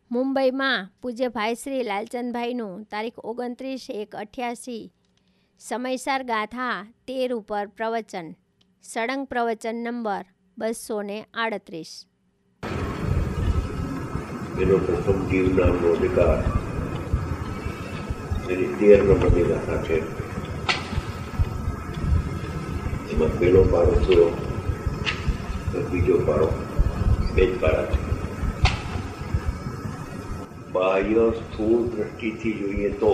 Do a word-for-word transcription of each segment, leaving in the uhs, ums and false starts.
મુંબઈમાં પૂજ્ય ભાઈ શ્રી લાલચંદભાઈનું તારીખ ઓગણત્રીસ એક અઠ્યાસી સમયસાર ગાથા તેર ઉપર પ્રવચન, સળંગ પ્રવચન નંબર બસો ને આડત્રીસ. એનો પ્રથમ જીવ નામનો અધિકાર એની તેર નંબરની ગાથા છે. એમાં પહેલો પારો થયો, બીજો પારો, બે જ પારા છે. બાહ્ય સ્થૂળ દ્રષ્ટિથી જોઈએ તો,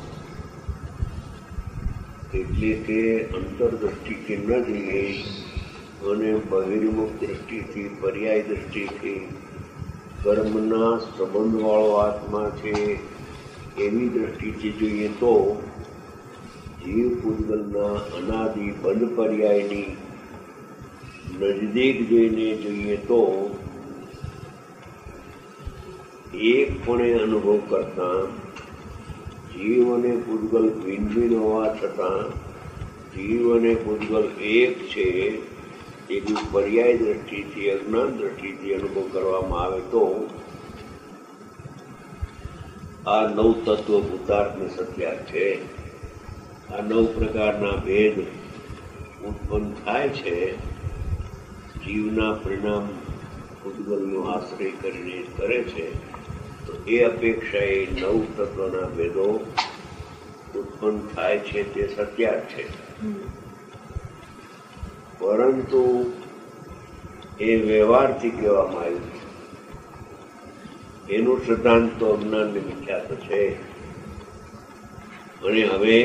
એટલે કે અંતરદ્રષ્ટિથી ન જોઈએ અને બહિર્મુખ દ્રષ્ટિથી, પર્યાય દ્રષ્ટિથી કર્મના સંબંધવાળો આત્મા છે એવી દ્રષ્ટિથી જોઈએ તો જીવ પૂજગલના અનાદિ બંધ પર્યાયની નજદીક જોઈને જોઈએ તો એકપણે અનુભવ કરતા જીવ અને પૂજગલ ભિન્ન ભિન્ન હોવા છતાં જીવ અને પૂજગલ એક છે એવી પર્યાય દ્રષ્ટિથી, અજ્ઞાન દ્રષ્ટિથી અનુભવ કરવામાં આવે તો આ નવ તત્વ ભૂતાર્થને સત્યાર્થ છે. આ નવ પ્રકારના ભેદ ઉત્પન્ન થાય છે. જીવના પરિણામ પૂજગલનો આશ્રય કરીને કરે છે તો એ અપેક્ષાએ નવ તત્વના ભેદો ઉત્પન્ન થાય છે તે સત્યાર્થ છે. પરંતુ એ વ્યવહારથી કહેવામાં આવ્યું છે. એનું સિદ્ધાંત તો અજ્ઞાનને વિખ્યાત છે. અને હવે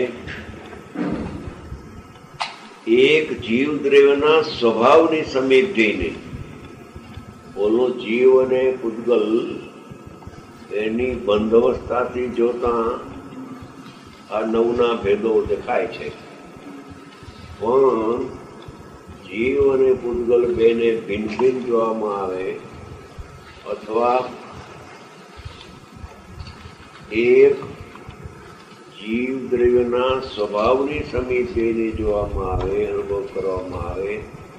એક જીવ દ્રવ્યના સ્વભાવની સમીપ જઈને બોલો જીવ અને પૂજગલ એની બંધ અવસ્થાથી જોતા આ નવના ભેદો દેખાય છે. પણ જીવ અને પૂજગલ બેને ભિન્ન ભિન્ન જોવામાં આવે અથવા એક જીવ દ્રવ્યના સ્વભાવની સમીપ જઈને જોવામાં આવે, અનુભવ કરવામાં આવે,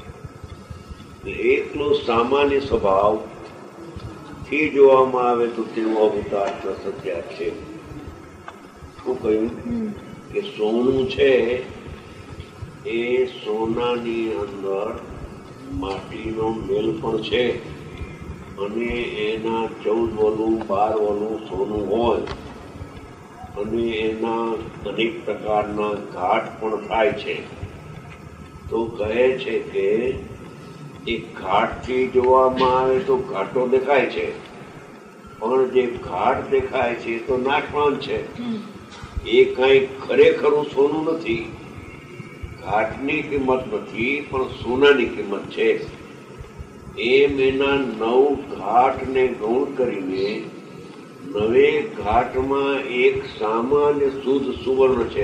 એકલો સામાન્ય સ્વભાવ થી જોવામાં આવે તો તેવો અભૂતાર્થ સત્યાર્થ છે. શું કહ્યું કે સોનું છે એ સોનાની અંદર માટીનો મેલ પણ છે અને એના ચૌદ વલું બાર વલું સોનું હોય અને એના અનેક પ્રકારના ઘાટ પણ થાય છે. તો કહે છે કે એ ઘાટથી જોવામાં આવે તો ઘાટો દેખાય છે, પણ જે ઘાટ દેખાય છે તો નાશવાન છે. એ કઈ ખરેખરું સોનું નથી. ઘાટની કિંમત નથી પણ સોનાની કિંમત છે. એમ એના નવ ઘાટને ગૌણ કરીને નવે ઘાટમાં એક સામાન્ય શુદ્ધ સુવર્ણ છે.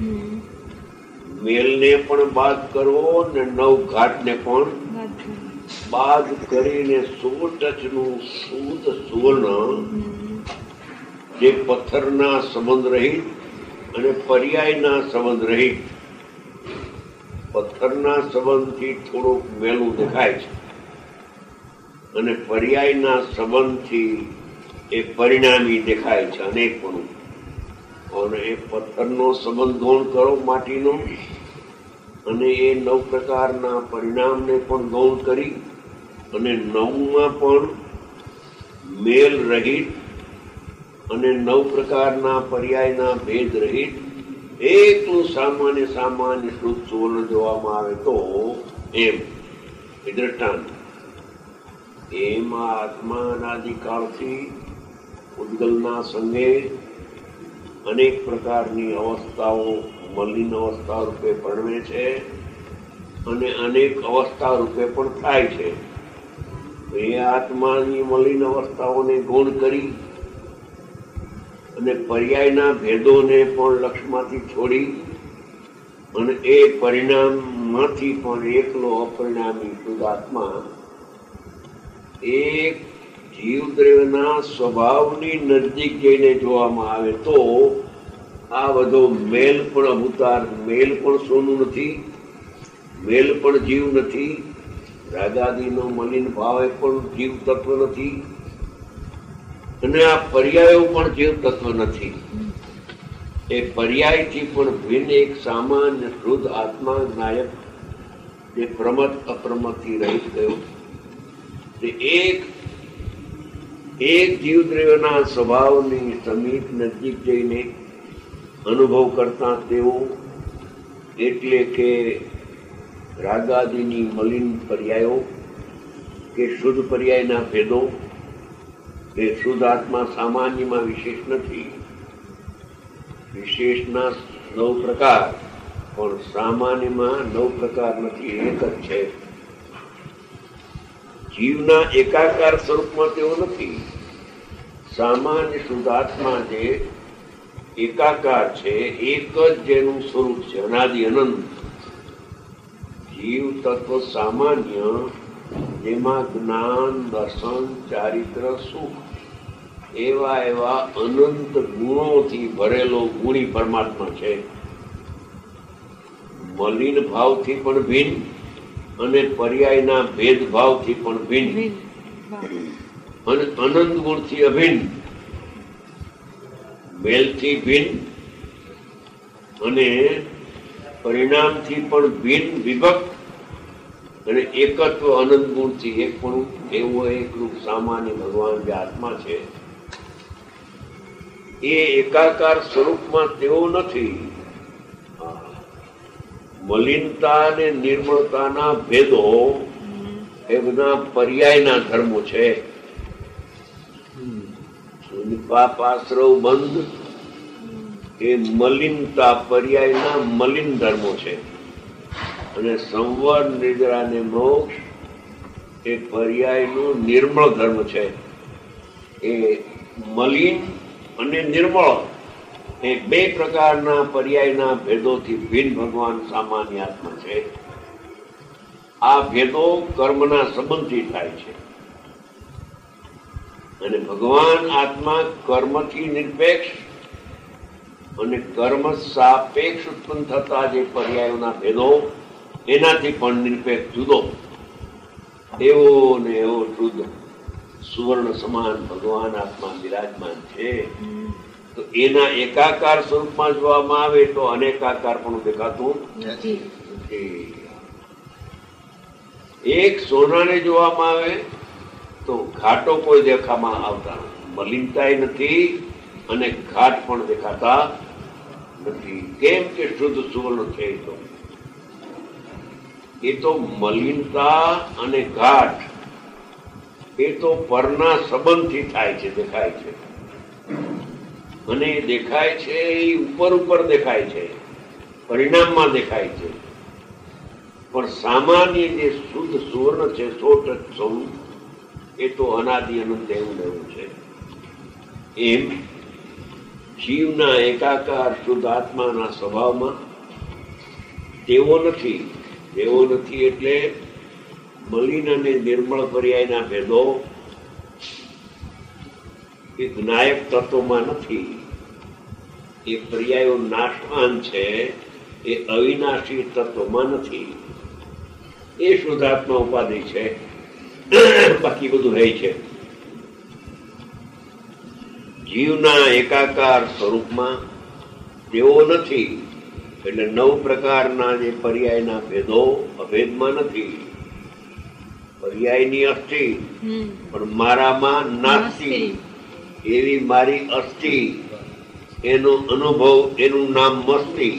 મેલને પણ બાદ કરવો ને નવ ઘાટને પણ બાદ કરીને સો ટચનું શુદ્ધ સુવર્ણ જે પથ્થરના સંબંધ રહિત અને પર્યાયના સંબંધ રહિત, પથ્થરના સંબંધથી થોડુંક મેલું દેખાય છે અને પર્યાયના સંબંધથી એ પરિણામી દેખાય છે અનેકપણું. અને એ પથ્થરનો સંબંધ ગૌણ કરો માટીનો અને એ નવ પ્રકારના પરિણામને પણ ગૌણ કરી અને નવમાં પણ મેલ રહિત અને નવ પ્રકારના પર્યાયના ભેદ રહિત એકલું સામાન્ય સામાન્ય શુદ્ધ સુવર્ણ જોવામાં આવે તો એમ દ્રષ્ટાંત. એમાં આત્મા અનાદિકાળથી પૂજગલના સંગે અનેક પ્રકારની અવસ્થાઓ મલિન અવસ્થા રૂપે પરણે છે અને અનેક અવસ્થા રૂપે પણ થાય છે. એ આત્માની મલિન અવસ્થાઓને ગૌણ કરી અને પર્યાયના ભેદોને પણ લક્ષમાંથી છોડી અને એ પરિણામમાંથી પણ એકલો અપરિણામી શુદ્ધ આત્મા એક જીવ દ્રવ્યના સ્વભાવની નજદીક જઈને જોવામાં આવે તો આ બધો મેલ પણ અભૂતાર, મેલ પણ સોનું નથી, મેલ પણ જીવ નથી, રાગાદિનો મલિન ભાવ એ પણ જીવ તત્વ નથી. અને આ પર્યાયો પણ જીવ તત્વ નથી. એ પર્યાયથી પણ ભિન્ન એક સામાન્ય શુદ્ધ આત્મા નાયક જે પ્રમત અપ્રમતથી રહિત ગયો, તે એક એક જીવદ્રવ્યના સ્વભાવની સમીપ નજીક જઈને અનુભવ કરતા તેઓ, એટલે કે રાગાદિની મલિન પર્યાયો કે શુદ્ધ પર્યાયના ભેદો, એ શુદ્ધ આત્મા સામાન્યમાં વિશેષ નથી. વિશેષના નવ પ્રકાર, પણ સામાન્યમાં નવ પ્રકાર નથી, એક જ છે. જીવના એકાકાર સ્વરૂપમાં તેઓ નથી. સામાન્ય શુદ્ધ આત્મા જે એકાકાર છે, એક જ જેનું સ્વરૂપ છે, અનાદિ અનંત. જીવ તત્વ સામાન્ય, જેમાં જ્ઞાન, દર્શન, ચારિત્ર, સુખ એવા એવા અનંત ગુણોથી ભરેલો ગુણી પરમાત્મા છે. મલિન ભાવથી પણ ભિન્ન અને પર્યાયના ભેદભાવથી પણ ભિન્ન અને અનંત ગુણથી અભિન્ન, મેલથી ભિન્ન અને પરિણામથી પણ ભિન્ન, વિભક્ત અને એકત્વ અનંત ગુણથી એક પણ એવો એકરૂપ સામાન્ય ભગવાન જે આત્મા છે, એ એકાકાર સ્વરૂપમાં તેઓ નથી. મલિનતા અને નિર્મળતાના ભેદો એ બધા પર્યાયના ધર્મો છે. પાપ આશ્રવ બંધ એ મલિનતા પર્યાયના મલિન ધર્મો છે, અને સંવર, નિદ્રા અને મોક્ષ એ પર્યાયનું નિર્મળ ધર્મ છે. એ મલિન અને નિર્મળ એ બે પ્રકારના પર્યાયના ભેદોથી ભિન્ન ભગવાન સામાન્ય આત્મા છે. આ ભેદો કર્મના સંબંધથી થાય છે, અને ભગવાન આત્મા કર્મથી નિરપેક્ષ અને કર્મ સાપેક્ષ ઉત્પન્ન થતા જે પર્યાયોના ભેદો, એનાથી પણ નિરપેક્ષ જુદો, એવો ને એવો શુદ્ધ સુવર્ણ સમાન ભગવાન આત્મા બિરાજમાન છે. તો એના એકાકાર સ્વરૂપમાં જોવામાં આવે તો અનેકાકાર પણ દેખાતું નથી. એક સોનાને જોવામાં આવે તો ઘાટો કોઈ દેખામાં આવતા નથી, મલિનતાય નથી અને ઘાટ પણ દેખાતા નથી. કેમ કે શુદ્ધ સુવર્ણ છે. તો એ તો મલિનતા અને ઘાટ એ તો પરના સંબંધથી થાય છે, દેખાય છે. અને દેખાય છે એ ઉપર ઉપર દેખાય છે, પરિણામમાં દેખાય છે. પણ સામાન્ય જે શુદ્ધ સુવર્ણ છે, સો ટચ સ્વરૂપ, એ તો અનાદિ અનંત એવું એવું છે. એમ જીવના એકાકાર શુદ્ધ આત્માના સ્વભાવમાં તેવો નથી. તેવો નથી એટલે મલિન અને નિર્મળ પર્યાયના ભેદો એ નાયક તત્વમાં નથી. એ પર્યાયો નાશવાન છે, એ અવિનાશી તત્વમાં નથી. એ શુદ્ધાત્મા ઉપાધિ છે, બાકી બધું રહે છે. જીવના એકાકાર સ્વરૂપમાં તેઓ નથી, એટલે નવ પ્રકારના જે પર્યાયના ભેદો અભેદમાં નથી. પર્યાયની અસ્થિ પણ મારામાં નાસ્તિ, એવી મારી અસ્થિ, એનો અનુભવ, એનું નામ મસ્તી.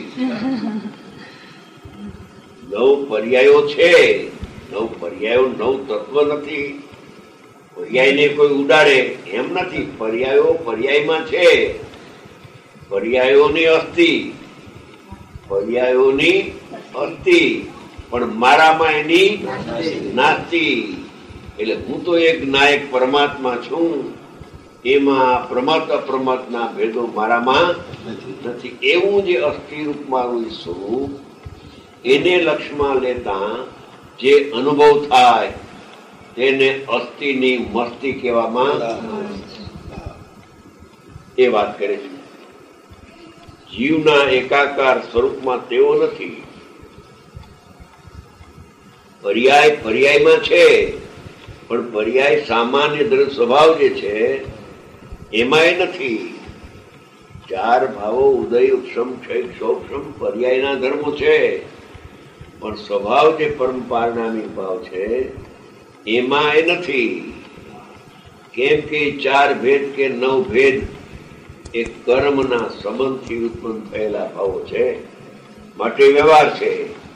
નવ પર્યાયો છે, નવ પર્યાયો નવ તત્વ નથી. પર્યાયને કોઈ ઉડાડે એમ નથી. પર્યાયો પર્યાયમાં છે, પર્યાયોની અસ્થિ, પર્યાયોની અસ્થિ, પણ મારામાં એની નાસ્તિ. એટલે હું તો એક નાયક પરમાત્મા છું, એમાં પ્રમત અપ્રમતના ભેદો મારામાં નથી. એવું જે અસ્થિરૂપ મારું સ્વરૂપ, એને લક્ષમાં લેતા જે અનુભવ થાય તેને અસ્થિની મસ્તી કહેવામાં એ વાત કરે છે. જીવના એકાકાર સ્વરૂપમાં તેઓ નથી. પર્યાય પર્યાયમાં છે, પણ પર્યાય સામાન્ય દ્રવ્ય સ્વભાવ જે છે એમાંય નથી. ચાર ભાવો ઉદય, ઉપશમ, ક્ષય, ક્ષોક્ષમ પર્યાયના ધર્મો છે, પણ સ્વભાવ જે પરમ પારણામી ભાવ છે એમાં એ નથી. કેમ કે ચાર ભેદ કે નવ ભેદ એ કર્મના સંબંધથી ઉત્પન્ન થયેલા ભાવો છે, માટે વ્યવહાર છે.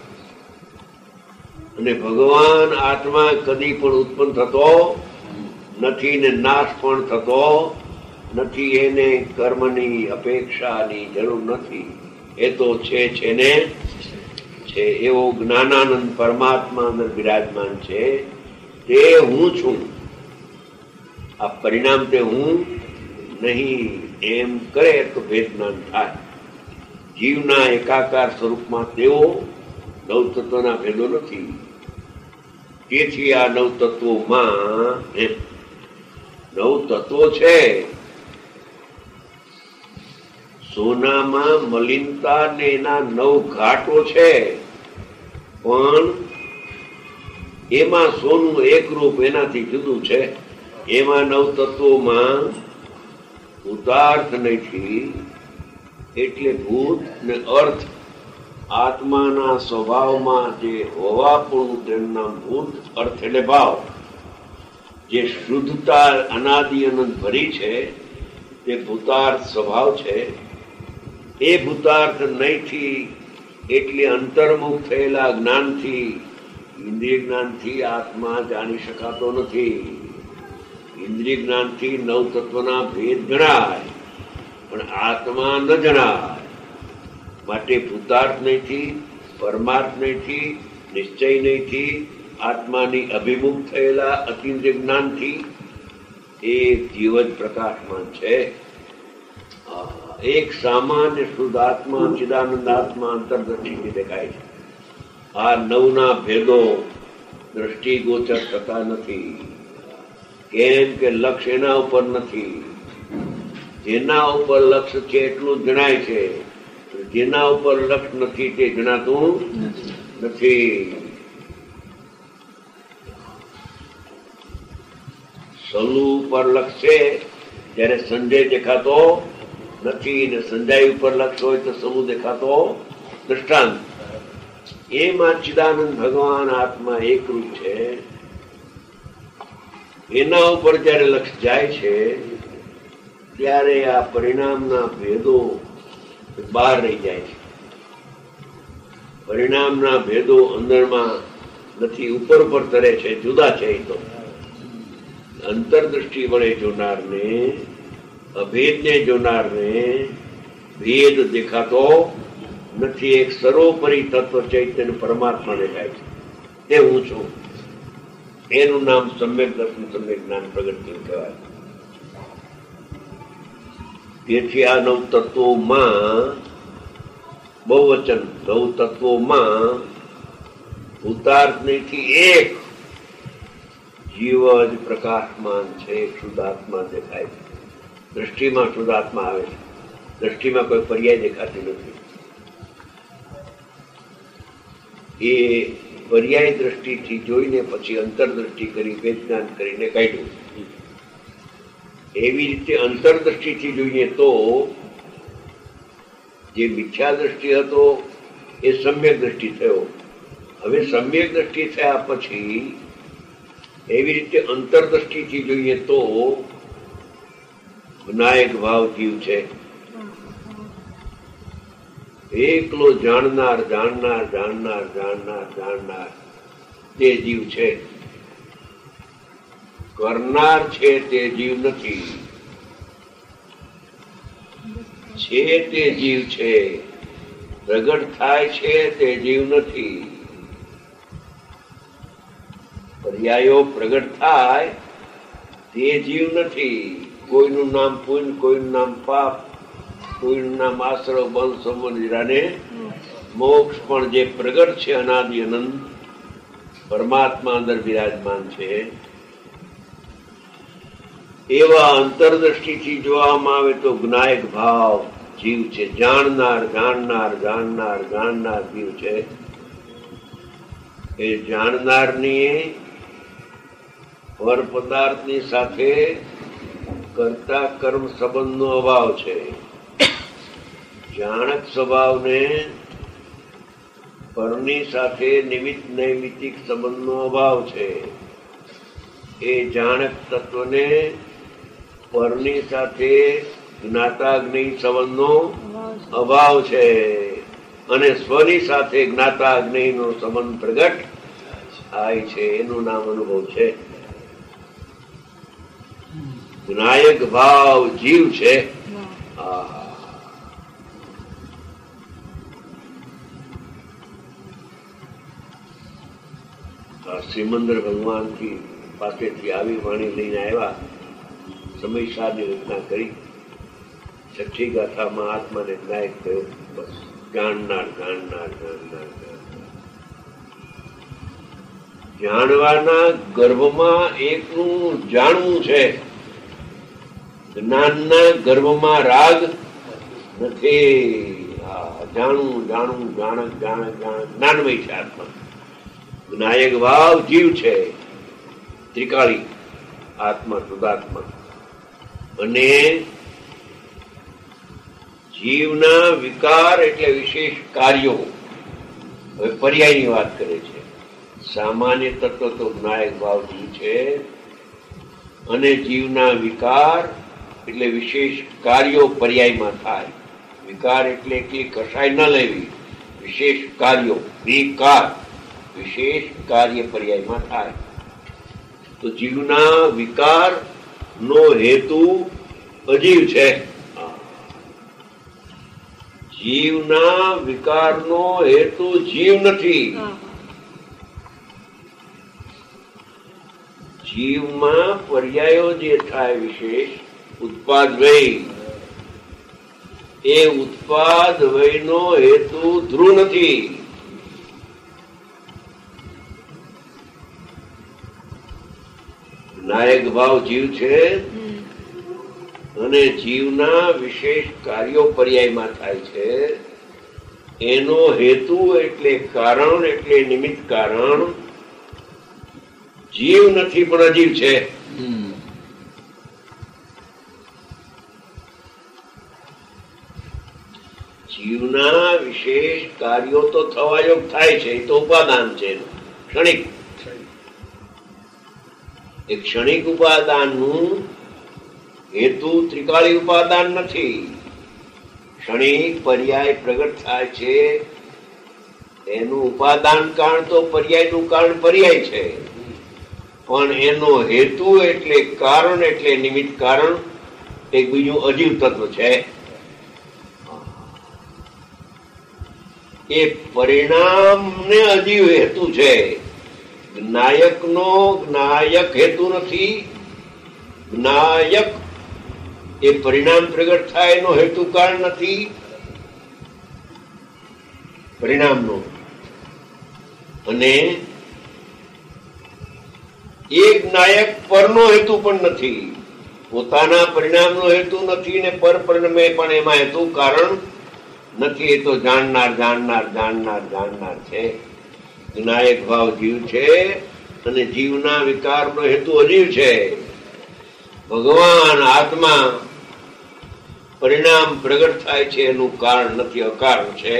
અને ભગવાન આત્મા કદી પણ ઉત્પન્ન થતો નથી ને નાશ પણ થતો નથી. એને કર્મની અપેક્ષાની જરૂર નથી. એ તો છે છે ને છે. એવો જ્ઞાનાનંદ પરમાત્મા અંદર બિરાજમાન છે. તે હું છું, આ પરિણામ તે હું નહીં એમ કરે તો ભેદ જ્ઞાન થાય. જીવના એકાકાર સ્વરૂપમાં તેઓ નવ તત્વના ભેદો નથી. તેથી આ નવ તત્વોમાં નવ તત્વો છે. સોનામાં મલિનતા ને એના નવ ઘાટો છે, પણ એમાં સોનું એક રૂપ એનાથી જુદું છે. એમાં નવ તત્વોમાં ભૂતાર્થ નથી, એટલે ભૂત ને અર્થ આત્માના સ્વભાવમાં જે હોવાપણું તેનું નામ ભૂત, અર્થ એટલે ભાવ. જે શુદ્ધતા અનાદિ અનંત ભરી છે તે ભૂતાર્થ સ્વભાવ છે. એ ભૂતાર્થ નહીંથી એટલે અંતર્મુખ થયેલા જ્ઞાનથી, ઇન્દ્રિય જ્ઞાનથી આત્મા જાણી શકાતો નથી. ઇન્દ્રિય જ્ઞાનથી નવ તત્વના ભેદ જણાય, પણ આત્મા ન જણાય. માટે ભૂતાર્થ નહીંથી, પરમાર્થ નહીંથી, નિશ્ચય નહીંથી, આત્માની અભિમુખ થયેલા અતિન્દ્રિય જ્ઞાનથી એ જીવ જ પ્રકાશમાન છે. એક સામાન્ય શુદ્ધ આત્મા, ચિદાનંદ આત્મા અંતર્દ્રષ્ટિથી દેખાય છે. આ નવના ભેદો દ્રષ્ટિગોચર થતા નથી. કેમ કે લક્ષ એના ઉપર નથી. જેના ઉપર લક્ષ છે એટલું જણાય છે, જેના ઉપર લક્ષ નથી તે જણાતું નથી. સલુ ઉપર લક્ષ છે ત્યારે સંજય દેખાતો નથી, ને સંજય ઉપર લક્ષ હોય તો સમુ દેખાતો. દૃષ્ટાંત એમાં ચિદાનંદ ભગવાન આત્મા એકરૂપ છે. એના ઉપર જયારે લક્ષ જાય છે ત્યારે આ પરિણામના ભેદો બહાર રહી જાય છે. પરિણામના ભેદો અંદરમાં નથી, ઉપર ઉપર તરે છે, જુદા છે. એ તો અંતરદ્રષ્ટિ વડે જોનારને, અભેદને જોનારને ભેદ દેખાતો નથી. એક સર્વોપરી તત્વ ચૈતન્ય પરમાત્મા દેખાય છે, તે હું છું. એનું નામ સમ્યક દર્શન, સમ્યક જ્ઞાન પ્રગટ કહેવાય. તેથી આ નવ તત્વોમાં બહુવચન, નવ તત્વોમાં ભૂતાર્થ નથી, એક જીવ જ પ્રકાશમાન છે. શુદ્ધાત્મા દેખાય છે. દ્રષ્ટિમાં શુદ્ધાત્મા આવે છે. દ્રષ્ટિમાં કોઈ પર્યાય દેખાતી નથી. એ પર્યાય દ્રષ્ટિથી જોઈને પછી અંતરદ્રષ્ટિ કરી, વેદજ્ઞાન કરીને કાઢ્યું. એવી રીતે અંતરદ્રષ્ટિથી જોઈએ તો જે મિથ્યા દ્રષ્ટિ હતો એ સમ્યક દ્રષ્ટિ થયો. હવે સમ્યક દ્રષ્ટિ થયા પછી એવી રીતે અંતરદ્રષ્ટિથી જોઈએ તો વિનાયક ભાવ જીવ છે. એકલો જાણનાર જાણનાર જાણનાર જાણનાર જાણનાર તે જીવ છે. કરનાર છે તે જીવ નથી. છે તે જીવ છે. પ્રગટ થાય છે તે જીવ નથી. પર્યાયો પ્રગટ થાય તે જીવ નથી. કોઈનું નામ પુણ્ય, કોઈનું નામ પાપ, કોઈનું નામ આશ્રવ, બંધ, સંબંધ, મોક્ષ, પણ જે પ્રગટ છે અનાદિ અનંત પરમાત્મા અંદર બિરાજમાન છે. એવા અંતરદ્રષ્ટિથી જોવામાં આવે તો જ્ઞાયક ભાવ જીવ છે. જાણનાર જાણનાર જાણનાર જાણનાર જીવ છે. એ જાણનારની પર પદાર્થની સાથે કર્તા કર્મ સંબંધનો અભાવ છે. જાણક સ્વભાવને પરની સાથે નિમિત્ત નૈમિત્તિક સંબંધનો અભાવ છે. એ જાણક તત્વને પરની સાથે જ્ઞાતાગ્નિ સંબંધનો અભાવ છે અને સ્વની સાથે જ્ઞાતાગ્નિનો સંબંધ પ્રગટ થાય છે. એનું નામ અનુભવ છે. જ્ઞાયક ભાવ જીવ છે. શ્રીમંદર ભગવાન થી પાસેથી આવી વાણી લઈને આવ્યા. સમયસારની રચના કરી. છઠ્ઠી ગાથામાં આત્માને જ્ઞાયક થયો. બસ જાણનાર જાણનાર જાણનાર જાણવાના ગર્ભમાં એકનું જાણવું છે. જ્ઞાનના ગર્ભમાં રાગ નથી. જાણવું જાણવું જાણક જાણક જાણક જ્ઞાનમય છે આત્મા. જ્ઞાયક ભાવ જીવ છે. ત્રિકાળી આત્મા શુદ્ધાત્મા. અને જીવના વિકાર એટલે વિશેષ કાર્યો. હવે પર્યાયની વાત કરે છે. સામાન્ય તત્વ તો જ્ઞાયક ભાવ જીવ છે અને જીવના વિકાર એટલે વિશેષ કાર્યો પર્યાયમાં થાય. વિકાર એટલે એકલી કસાય ન લેવી. વિશેષ કાર્યો વિકાર વિશેષ કાર્ય પર્યાયમાં થાય. તો જીવના વિકાર નો હેતુ અજીવ છે. જીવના વિકારનો હેતુ જીવ નથી. જીવમાં પર્યાયો જે થાય વિશેષ ઉત્પાદ વય, એ ઉત્પાદ વયનો હેતુ ધ્રુવ નથી. નાયક ભાવ જીવ છે અને જીવના વિશેષ કાર્યો પર્યાયમાં થાય છે. એનો હેતુ એટલે કારણ એટલે નિમિત્ત કારણ જીવ નથી પણ અજીવ છે. જીવના વિશેષ કાર્યો તો થવાયોગ થાય છે. એ તો ઉપાદાન છે ક્ષણિક. એ ક્ષણિક ઉપાદાનનું હેતુ ત્રિકાળી ઉપાદાન નથી. ક્ષણિક પર્યાય પ્રગટ થાય છે. એનું ઉપાદાન કારણ તો પર્યાયનું કારણ પર્યાય છે, પણ એનો હેતુ એટલે કારણ એટલે નિમિત્ત કારણ એક બીજું અજીવ તત્વ છે. એ પરિણામ ને અજીવ હેતુ છે. જ્ઞાયક નો જ્ઞાયક હેતુ નથી. જ્ઞાયક એ પરિણામ પ્રગટ થાય એનો હેતુ કારણ નથી. પરિણામનો અને એક નાયક પરનો હેતુ પણ નથી. પોતાના પરિણામનો હેતુ નથી ને પર પરિણામે પણ એમાં હેતુ કારણ નથી. એ તો જાણનાર જાણનાર જાણનાર જાણનાર છે. જ્ઞાયક ભાવ જીવ છે અને જીવના વિકારનો હેતુ અજીવ છે. ભગવાન આત્મા પરિણામ પ્રગટ થાય છે એનું કારણ નથી, અકારણ છે.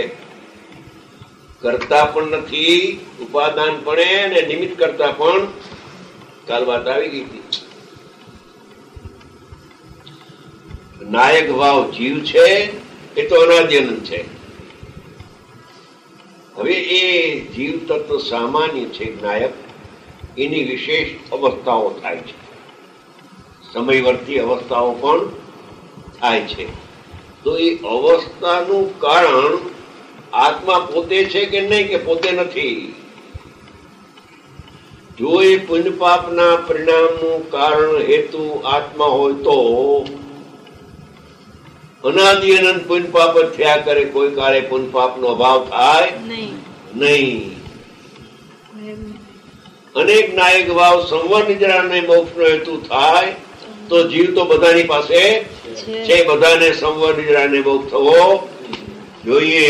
કરતા પણ નથી, ઉપાદાન પણ અને નિમિત્ત કરતા પણ. કાલ વાત આવી ગઈ હતી. નાયક ભાવ જીવ છે એ તો અનાદિ અનંત છે. હવે એ જીવ તત્વ સામાન્ય છે. જ્ઞાયક એની વિશેષ અવસ્થાઓ થાય છે. સમયવર્તી અવસ્થાઓ પણ થાય છે. તો એ અવસ્થાનું કારણ આત્મા પોતે છે કે નહીં, કે પોતે નથી? જો એ પુણ્ય પાપના પરિણામનું કારણ હેતુ આત્મા હોય તો અનાદિ અનંત પુણ્ય પાપ જ થયા કરે. કોઈ કાળે પુણ્ય પાપ નો અભાવ થાય નહીં. અનેક નાયક ભાવ સંવર નિદ્રા ને મોક્ષ નો હેતુ થાય તો જીવ તો બધાની પાસે છે. બધાને સંવર નિદ્રા ને મોક્ષ થવો જોઈએ.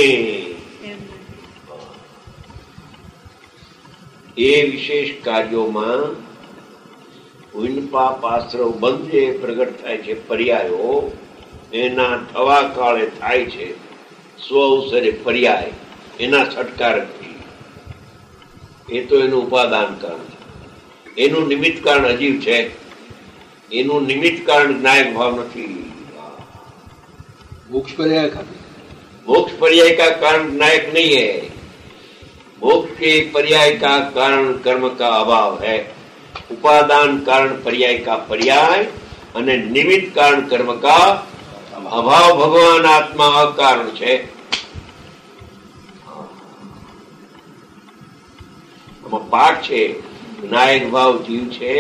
એ વિશેષ કાર્યોમાં પુણ્ય પાપ આશ્રવ બંધે પ્રગટ થાય છે પર્યાયો, એના થવા કાળે થાય છે સ્વ અવસરે પર્યાય, એના છટકારકથી. એ તો એનું ઉપાદાન કારણ છે. એનું નિમિત્ત કારણ અજીવ છે. એનું નિમિત્ત કારણ જ્ઞાયક ભાવ નથી. मोक्ष पर्याय का मोक्ष पर्याय का कारण ज्ञायक नहीं है. मोक्ष के पर्याय का कारण कर्म का अभाव है. उपादान कारण पर्याय का पर्याय અને નિમિત્ત કારણ કર્મ का અભાવ ભગવાન આત્મા અકારણ છે. આમાં પાઠ છે નાયક ભાવ જીવ છે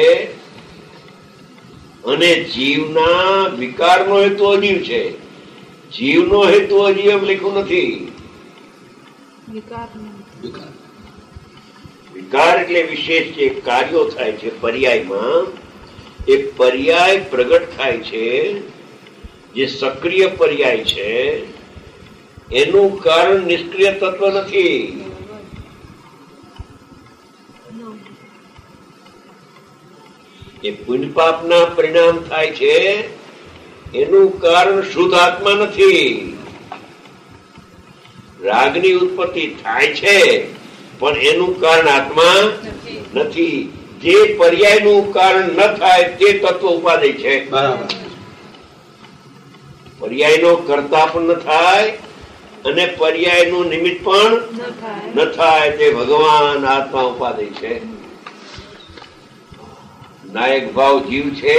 અને જીવના વિકારનો હેતુ અજીવ છે. જીવનો હેતુ હજી એમ લખ્યું નથી. વિકાર એટલે વિશેષ જે કાર્યો થાય છે પર્યાયમાં, એ પર્યાય પ્રગટ થાય છે. જે સક્રિય પર્યાય છે એનું કારણ નિષ્ક્રિય તત્વ નથી. એ પુણ્ય પાપના પરિણામ થાય છે એનું કારણ શુદ્ધ આત્મા નથી. રાગની ઉત્પત્તિ થાય છે પણ એનું કારણ આત્મા નથી. જે પર્યાયનું કારણ ન થાય તે તત્વ ઉપાદેય છે. बराबर પર્યાયનો કર્તા પણ ન થાય અને પર્યાયનું નિમિત્ત પણ ન થાય. તે ભગવાન આત્મા ઉપાદેય છે. નાયક ભાવ જીવ છે.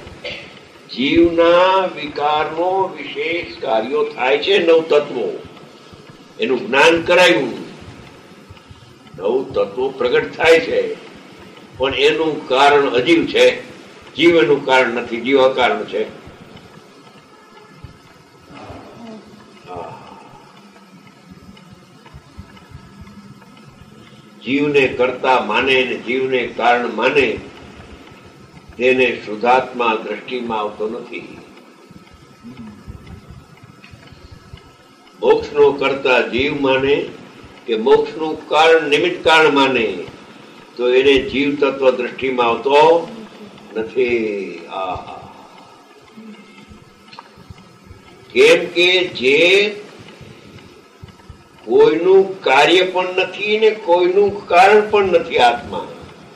જીવના વિકારનો વિશેષ કાર્યો થાય છે. નવ તત્વો એનું જ્ઞાન કરાયું. નવ તત્વો પ્રગટ થાય છે પણ એનું કારણ અજીવ છે. જીવ એનું કારણ નથી. જીવ અકારણ છે. જીવને કરતા માને ને જીવને કારણ માને તેને શુદ્ધાત્મા દ્રષ્ટિમાં આવતો નથી. મોક્ષનો કરતા જીવ માને કે મોક્ષનું કારણ નિમિત્ત કારણ માને તો એને જીવ તત્વ દ્રષ્ટિમાં આવતો નથી. આહા. કેમ કે જે કોઈનું કાર્ય પણ નથી ને કોઈનું કારણ પણ નથી. આત્મા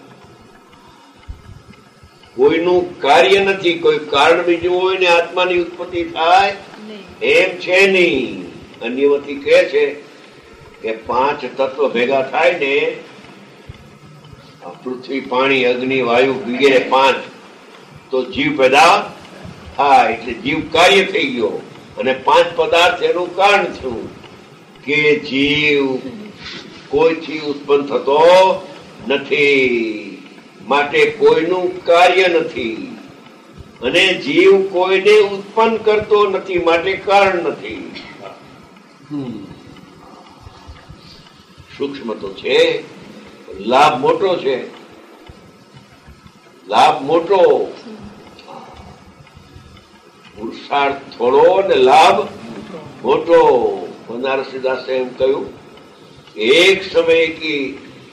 કોઈનું કાર્ય નથી. કોઈ કારણ બીજું હોય ને આત્માની ઉત્પત્તિ થાય એમ છે નહીં. અન્યવતી કહે છે કે પાંચ તત્વ ભેગા થાય ને, પૃથ્વી પાણી અગ્નિ વાયુ વગેરે પાંચ, તો જીવ પેદા થાય. એટલે જીવ કાર્ય થઈ ગયો અને પાંચ પદાર્થ એનું કારણ થયું. કે જીવ કોઈથી ઉત્પન્ન થતો નથી માટે કોઈનું કાર્ય નથી અને જીવ કોઈને ઉત્પન્ન કરતો નથી માટે કારણ નથી. સૂક્ષ્મ તો છે, લાભ મોટો છે. લાભ મોટો, પુરુષાર્થ થોડો ને લાભ મોટો. बनारसीदासे एम कहूं एक समय की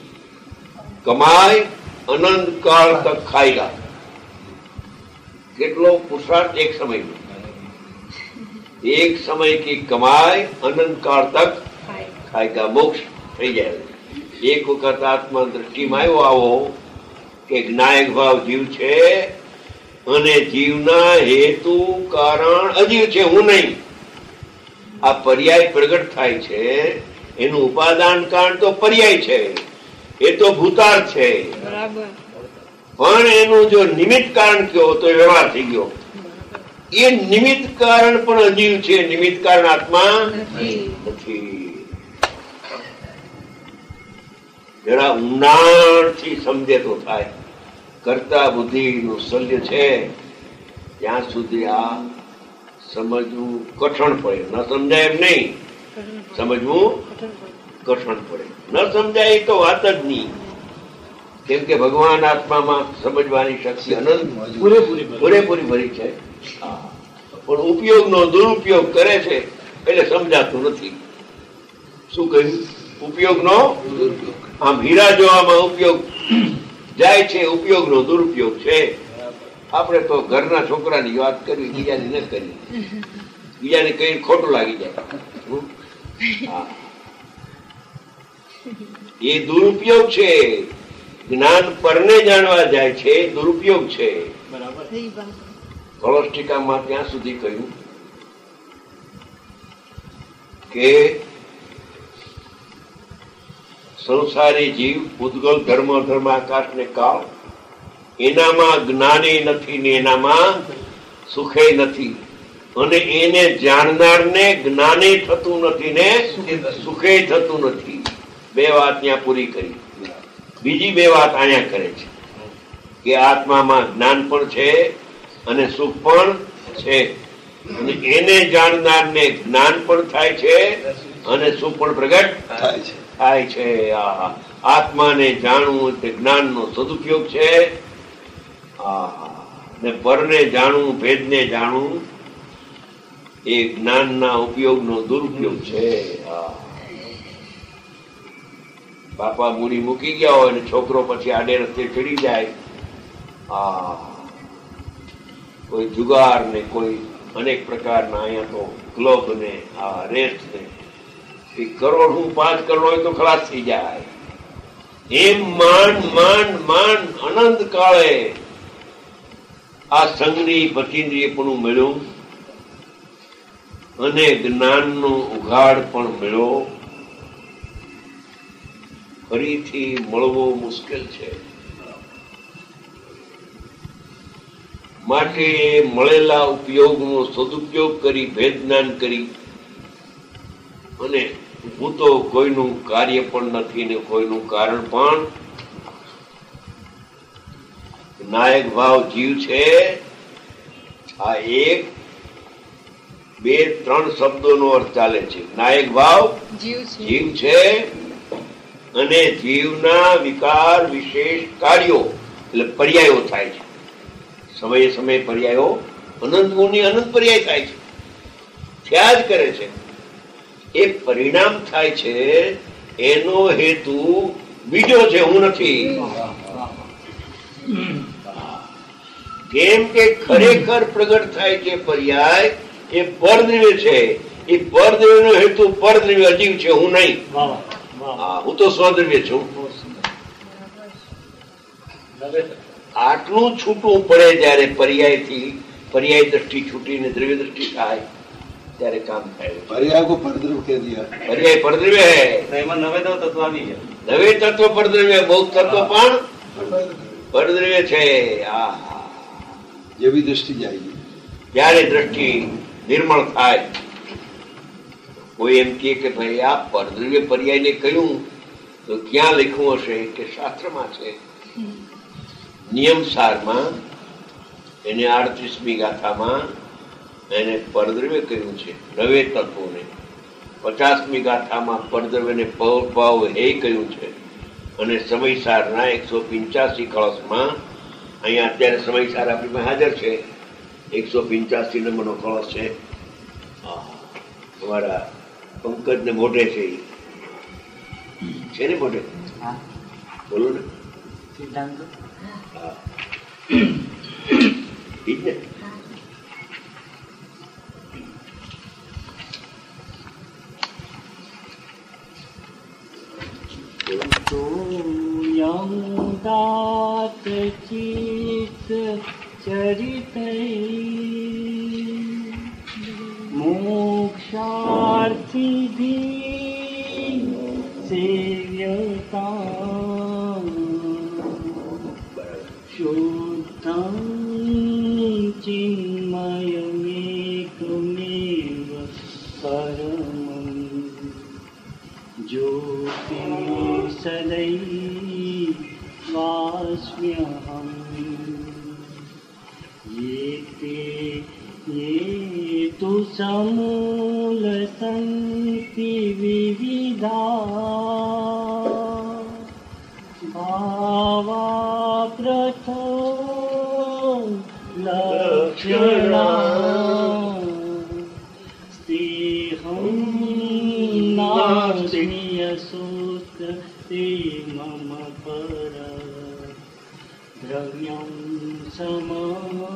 कमाई अनंत काल तक खाएगा. કેટલો પુરુષાર્થ એક સમય में. एक समय की कमाई अनंत काल तक खाएगा. मोक्ष થઈ જાય. એક વખત આત્મા દ્રષ્ટિમાં આવ્યો આવો કે જ્ઞાયક ભાવ જીવ છે અને જીવના હેતુ કારણ અજીવ છે, હું નહીં. આ પર્યાય પ્રગટ થાય છે. એનું ઉપાદાન કારણ તો પર્યાય છે, એ તો ભૂતાર્થ છે. પણ એનું જો નિમિત્ત કારણ કયો તો વ્યવહાર થઈ ગયો. એ નિમિત્ત કારણ પણ અજીવ છે. નિમિત્ત કારણ આત્મા નથી. જરા ઊંડાણથી સમજે તો થાય. કરતા બુદ્ધિ નું શલ્ય છે ત્યાં સુધી આ સમજવું કઠણ પડે. ન સમજાય એમ નહીં, સમજવું કઠણ પડે. ન સમજાય તો વાત જ નહીં. કેમ કે ભગવાન આત્મામાં સમજવાની શક્તિ અનંત પૂરેપૂરી ભરી છે. પણ ઉપયોગનો દુરુપયોગ કરે છે એટલે સમજાતું નથી. શું કહ્યું? ઉપયોગનો આમ હીરા જોવામાં ઉપયોગ જાય છે, ઉપયોગનો દુરુપયોગ છે. આપણે તો ઘરના છોકરાની વાત કરવી, બીજાની ન કરવી. બીજાને કઈ ખોટું લાગી જાય. હા, એ દુરુપયોગ છે. જ્ઞાન પરને જાણવા જાય છે, દુરુપયોગ છે. કળોષ્ટિકામાં ત્યાં સુધી કહ્યું કે સંસારી જીવ ઉદ્ગલ ધર્મ ધર્મ આકાશ ને કાળ, એનામાં જ્ઞાને નથી ને એનામાં સુખે નથી, અને એને જાણનારને જ્ઞાને થતું નથી ને સુખે થતું નથી. બે વાત ત્યાં પૂરી કરી. બીજી બે વાત અહીંયા કરે છે કે આત્મામાં જ્ઞાન પણ છે અને સુખ પણ છે, અને એને જાણનારને જ્ઞાન પણ થાય છે અને સુખ પણ પ્રગટ થાય છે થાય છે આત્માને જાણવું તે જ્ઞાનનો સદુપયોગ છે, ને પરને જાણવું, ભેદને જાણવું એ જ્ઞાનના ઉપયોગનો દુરુપયોગ છે. બાપા મૂડી મૂકી ગયા હોય ને છોકરો પછી આડે રસ્તે ચડી જાય, આ કોઈ જુગાર ને કોઈ અનેક પ્રકારના, અહીંયા તો ક્લબ ને આ રેસ ને કરોડ હું પાંચ કરોડ હોય તો ખલાસ થઈ જાય. એમ માંડ માંડ માંડ અનંત કાળે આ સંઘની પચીન્દ્રિય પણ મળ્યું અને જ્ઞાનનો ઉઘાડ પણ મળ્યો. ફરીથી મળવો મુશ્કેલ છે. માટે મળેલા ઉપયોગનો સદુપયોગ કરી, ભેદ જ્ઞાન કરી, અને હું તો કોઈનું કાર્ય પણ નથી ને કોઈનું કારણ પણ. નાયક ભાવ જીવ છે. આ એક બે ત્રણ શબ્દોનો અર્થ ચાલે છે. નાયક ભાવ જીવ છે અને જીવના વિકાર વિશેષ કાર્યો એટલે પર્યાયો થાય છે. સમયે સમયે પર્યાયો અનંત ગુણની અનંત પર્યાય થાય છે, થયા જ કરે છે. એ પરિણામ થાય છે, એનો હેતુ બીજો છે, હું નથી. કેમ કે ખરેખર પ્રગટ થાય છે પર્યાય એ પરદ્રવ્ય છે. એ પરદ્રવ્યનો હેતુ પરદ્રવ્ય અજીવ છે, હું નહીં. હું તો સ્વદ્રવ્ય છું. આટલું છૂટવું પડે જયારે પર્યાયથી પર્યાય દ્રષ્ટિ છૂટીને દ્રવ્ય દ્રષ્ટિ થાય ત્યારે કામ થાય. પર્યાય કો પરદ્રવ્ય કહી દિયા. પર્યાય પરદ્રવ્ય હે, એમાં નવે દો તત્વ આવી ગયા. નવે તત્વ પરદ્રવ્ય, બહુ તત્વ પણ પરદ્રવ્ય છે. આ જેવી દ્રષ્ટિ જાય ત્યારે દ્રષ્ટિ નિર્મળ થાય. કોઈ એમ કે ભાઈ આ પરદ્રવ્ય પર્યાય ને કહ્યું તો ક્યાં લખ્યું હશે કે શાસ્ત્રમાં છે. નિયમ સારમાં એને આડત્રીસમી ગાથામાં એને પરદ્રવ્ય કહ્યું છે, નવે તત્વોને. પચાસમી ગાથામાં પરદ્રવ્યને ભાવ હે કહ્યું છે, અને સમયસારના એકસો પિંચાસી કળશમાં, અહીંયા અત્યારે સમયસાર આપણી હાજર છે, એકસો પિંચાસી નંબરનો કળશ છે. તમારા પંકજ ને મોઢે છે, છે ને મોઢે, બોલો ને. હા, ઈ જ ને. દાત ચિત ચરિત મોક્ષાર્થી સેવ્યતા શુદ્ધં ચિન્મયમેકમેવ પરમં જ્યોતિ સદૈવાસ્મ્યહં યેતે ये तु समूल संति विविधा भावा प्रथो लक्षणा स्तेहं नास्म्य सूत्र ते मम पर द्रव्यं सम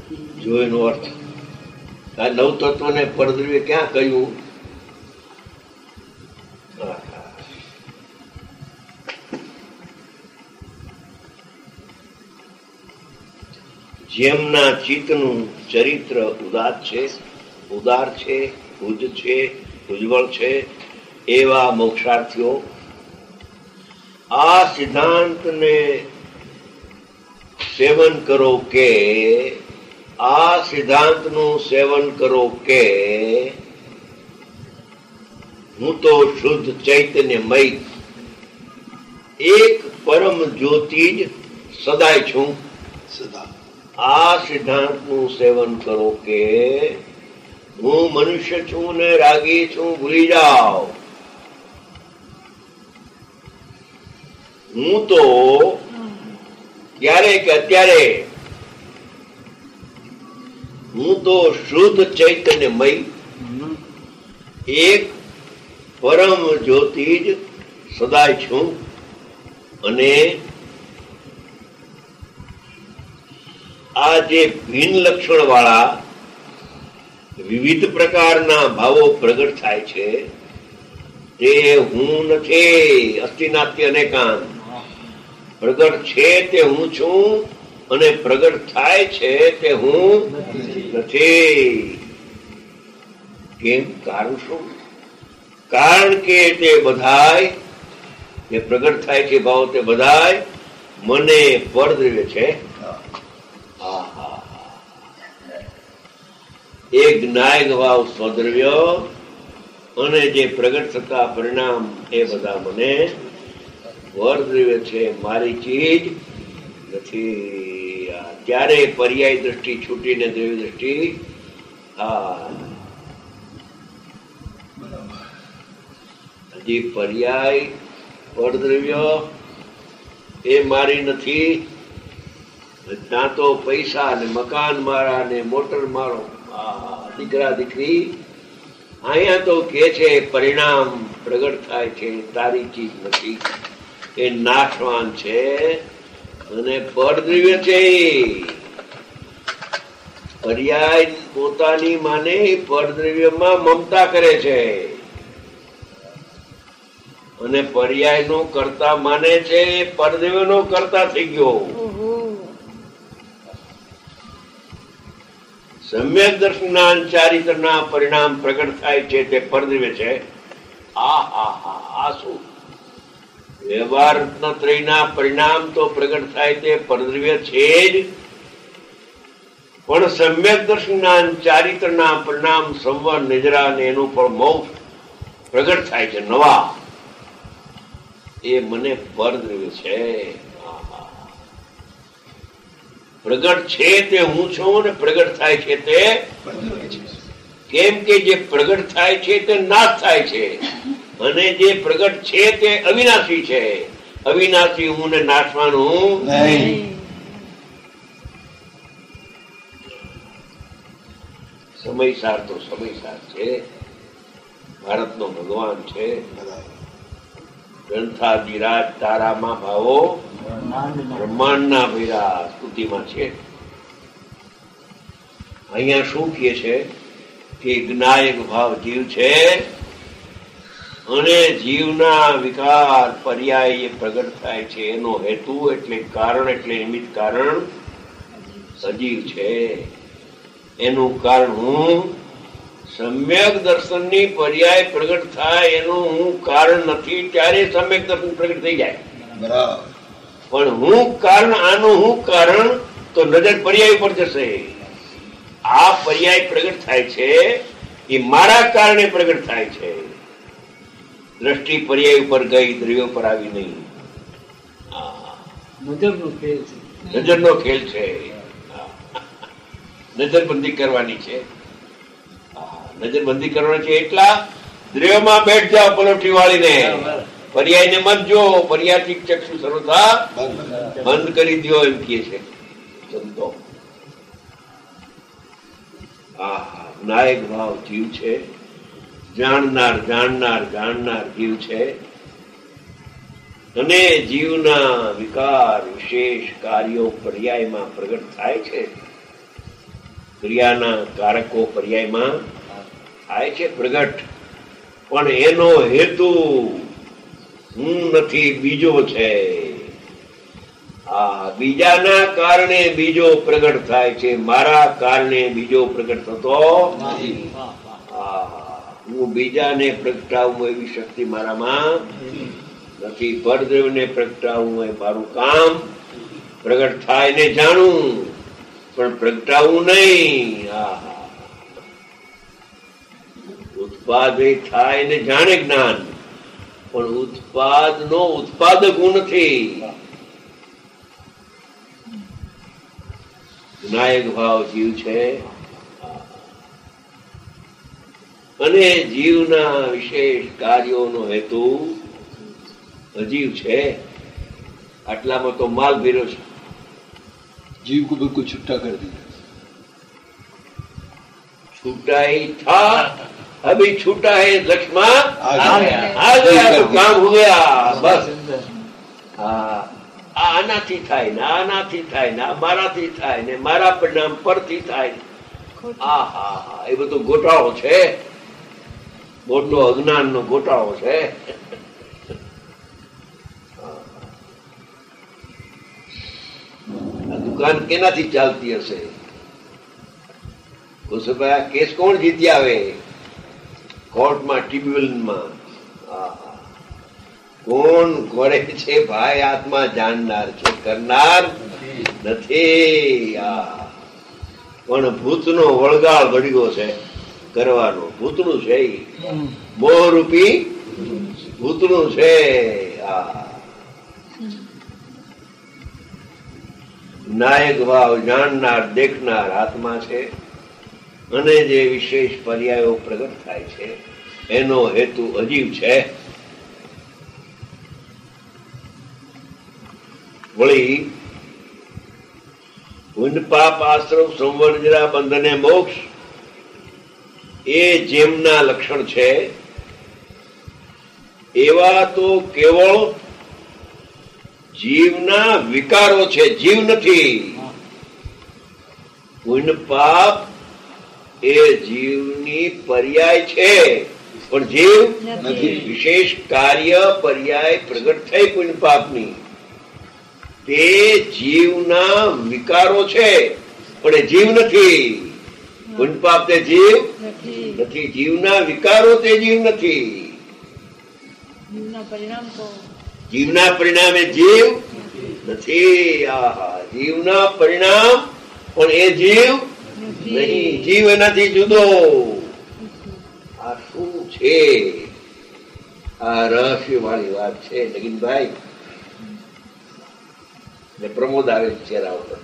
જો એનો અર્થ આ નવ તત્વને પરદ્રવ્ય ક્યાં કહ્યું? જેમના ચિત્તનું ચરિત્ર ઉદાર છે ઉદાર છે ઉજ છે ઉજ્જવળ છે એવા મોક્ષાર્થીઓ આ સિદ્ધાંતને સેવન કરો કે આ સિદ્ધાંતનું સેવન કરો કે હું તો શુદ્ધ ચૈતન્યમય એક પરમ જ્યોતિ જ સદાય છું. સદા આ સિદ્ધાંતનું સેવન કરો કે હું મનુષ્ય છું ને રાગી છું ભૂલી જાઓ. હું તો ક્યારે કે અત્યારે હું તો શુદ્ધ ચૈતન્યમય એક પરમ જ્યોતિ જ સદાય છું. અને આ જે ભિન્ન લક્ષણ વાળા વિવિધ પ્રકારના ભાવો પ્રગટ થાય છે તે હું નથી. અસ્થિનાત્ય અનેકાંત પ્રગટ છે તે હું છું અને પ્રગટ થાય છે તે હું નથી. કેમ? કારણ શું? કારણ કે તે બધાય જે પ્રગટ થાય છે ભાવ તે બધાય મને પરદ્રવ્ય છે. એક જ્ઞાયક ભાવ સ્વદ્રવ્ય અને જે પ્રગટ થતા પરિણામ એ બધા મને પરદ્રવ્ય છે, મારી ચીજ નથી. ત્યારે પર્યાય દ્રષ્ટિ છૂટીને દ્રવ્ય દ્રષ્ટિ. હા, હજી પર્યાય પરદ્રવ્ય એ મારી નથી. ત્યાં તો પૈસા ને મકાન મારા ને મોટર મારો, દીકરા દીકરી. અહીંયા તો કે છે પરિણામ પ્રગટ થાય છે, તારી ચીજ નથી, એ નાશવાન છે અને પરદ્રવ્ય છે. પર્યાય પોતાની માને પરદ્રવ્યમાં મમતા કરે છે અને પર્યાય નો કરતા માને છે, પરદ્રવ્ય નો કરતા થઈ ગયો. સમ્યક દર્શનના ચારિત્રના પરિણામ પ્રગટ થાય છે તે પરદ્રવ્ય છે. આ હા હા આ શું વ્યવહાર ત્રયના પરિણામ તો પ્રગટ થાય તે પરદ્રવ્ય છે જ, પણ સમ્યક દર્શનના ચારિત્રના પરિણામ સંવર નિદ્રા ને એનું પણ મોક્ષ પ્રગટ થાય છે નવા, એ મને પરદ્રવ્ય છે. પ્રગટ છે તે હું છું ને પ્રગટ થાય છે તે કેમ કે જે પ્રગટ થાય છે તે નાશ થાય છે અને જે પ્રગટ છે તે અવિનાશી છે. અવિનાશી હું ને નાશવાનું નહીં. સમયસાર તો સમયસાર છે, ભારતનો ભગવાન છે. ગ્રંથાધિરાજ તારામાં ભાવો બ્રહ્માંડના ભૈરા સ્તુતિમાં છે. અહીંયા શું કહે છે કે જ્ઞાયક ભાવ જીવ છે અને જીવના વિકાર પર્યાય પ્રગટ થાય છે. એનો હેતુ એટલે કારણ એટલે નિમિત્ત કારણ સજીવ છે. એનું કારણ હું સમ્યક દર્શનની પર્યાય પ્રગટ થાય એનું હું કારણ નથી, ત્યારે સમ્યક દર્શન પ્રગટ થઈ જાય. પણ હું કારણ, આનું હું કારણ તો નજર પર્યાય ઉપર જશે. આ પર્યાય પ્રગટ થાય છે એ મારા કારણે પ્રગટ થાય છે. દ્રષ્ટિ પર્યાય ઉપર ગઈ, દ્રવ્ય પર આવી નહીં. નજરનો ખેલ છે. નજરનો ખેલ છે. નજરબંધી કરવાની છે. નજરબંધી કરવાની છે એટલા દ્રવ્યમાં બેઠ જાઓ પલોઠી વાળીને, પર્યાય ને મત જો, પર્યાયથી ચક્ષુ સર્વથા બંધ કરી દો એમ કહે છે સંતો. આહા, નાયક ભાવ જીવ છે, જાણનાર જાણનાર જાણનાર જીવ છે અને જીવના વિકાર વિશેષ કાર્યો પર્યાયમાં પ્રગટ થાય છે ક્રિયાના કારકો પર્યાયમાં થાય છે પ્રગટ, પણ એનો હેતુ હું નથી, બીજો છે. આ બીજાના કારણે બીજો પ્રગટ થાય છે, મારા કારણે બીજો પ્રગટ થતો નથી. હું બીજાને પ્રગટાવું એવી શક્તિ મારામાં નથી. પરદ્રવ્યને પ્રગટાવું એ મારું કામ. પ્રગટ થાય ને જાણું, પણ પ્રગટાવું નહીં. ઉત્પાદ થાય ને જાણે જ્ઞાન, પણ ઉત્પાદ નો ઉત્પાદક હું નથી. વિનાયક ભાવ જીવ છે અને જીવના વિશેષ કાર્યોનો હેતુ અજીવ છે. આટલામાં તો માલ ભર્યો છે. जीव को बिल्कुल छुट्टा कर दिया. छूटा ही था, अभी छूटा है लक्ष्मण आ आ गया, आ गया तो काम हो गया. बस હા, આનાથી થાય ને આનાથી થાય ને મારાથી થાય ને મારા પરિણામ પરથી થાય. આ હા હા એ બધો ગોટાળો છે, મોટો અજ્ઞાન નો ગોટાળો છે. દુકાન કેનાથી ચાલતી હશે? કુસુભાઈ, આ કેસ કોણ જીતી આવે? કોર્ટમાં, ટ્રિબ્યુનલમાં. કોણ કરે છે ભાઈ? આત્મા જાણનાર છે, કરનાર નથી. પણ ભૂતનો વળગાળ ઘડ્યો છે કરવાનો. ભૂતનું છે, મોહરૂપી ભૂતનું છે. આ નાયક ભાવ જાણનાર દેખનાર આત્મા છે, અને જે વિશેષ પર્યાયો પ્રગટ થાય છે એનો હેતુ અજીવ છે. વળી પુણ્ય પાપ આશ્રમ સંવર જરા બંધને મોક્ષ એ જેમના લક્ષણ છે એવા તો કેવળ જીવના વિકારો છે, જીવ નથી. પુણ્ય પાપ એ જીવની પર્યાય છે, પણ જીવ નથી. વિશેષ કાર્ય પર્યાય પ્રગટ થઈ પુણ્ય પાપની, તે જીવના વિકારો છે, પણ એ જીવ નથી. પુણ્ય પાપ તે જીવ નથી. જીવના વિકારો તે જીવ નથી. જીવના પરિણામે જીવ નથી. આહા, જીવના પરિણામ પણ એ જીવ નહીં. જીવ એનાથી જુદો. આ શું છે? આ રહસ્ય વાળી વાત છે નગીનભાઈ. ને પ્રમોદ આવે ચહેરા ઉપર.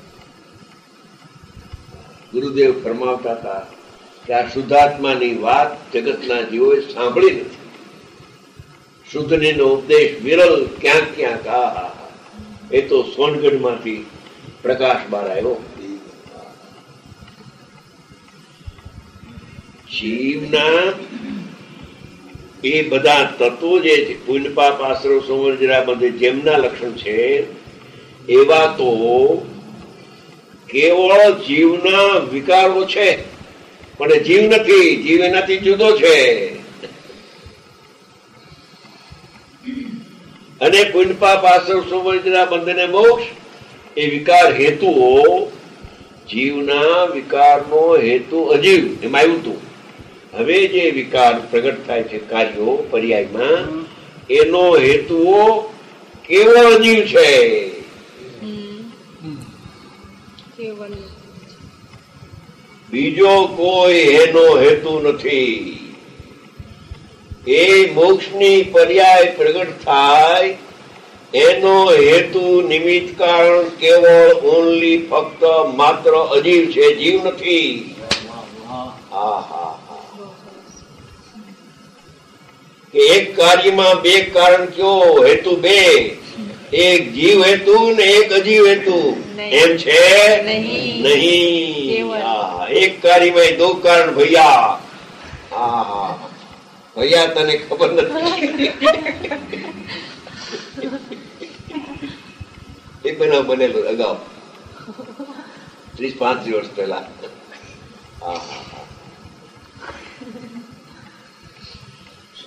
ગુરુદેવ ફરમાવતા હતા કે આ શુદ્ધાત્માની વાત જગતના જીવોએ સાંભળી નથી. શુદ્ધની નો ઉપદેશ વિરલ ક્યાંક ક્યાંક. આ એ તો સોનગઢ માંથી પ્રકાશ બહાર આવ્યો. જીવના એ બધા તત્વો જે પુણ્ય પાપ આશ્રવ સંવર જરા બધે જેમના લક્ષણ છે એવા તો કેવળ જીવના વિકારો છે, પણ જીવ નથી. જીવ એનાથી જુદો છે. અને પુણ્ય પાપ આશ્રવ સંવર જરા બંધને મોક્ષ એ વિકાર હેતુઓ જીવના વિકારનો હેતુ અજીવ એમાં આવ્યું હતું. હવે જે વિકાર પ્રગટ થાય છે કાર્યો પર્યાયમાં, એનો હેતુઓ કેવળ અજીવ છે. બીજો કોઈ એનો હેતુ નથી. એ મોક્ષની પર્યાય પ્રગટ થાય એનો હેતુ નિમિત્ત કારણ કેવળ ઓનલી ફક્ત માત્ર અજીવ છે, જીવ નથી. હા હા કે એક કાર્યમાં બે કારણ કયો? હેતુ બે. એક જીવ હેતુ ને એક અજીવ હેતુ. એમ છે નહીં. એક કાર્યમાં દો કારણ ભૈયા. હા હા ભૈયા, તને ખબર નથી. એ બનાવ બનેલો અગાઉ ત્રીસ પાંત્રીસ વર્ષ પહેલા.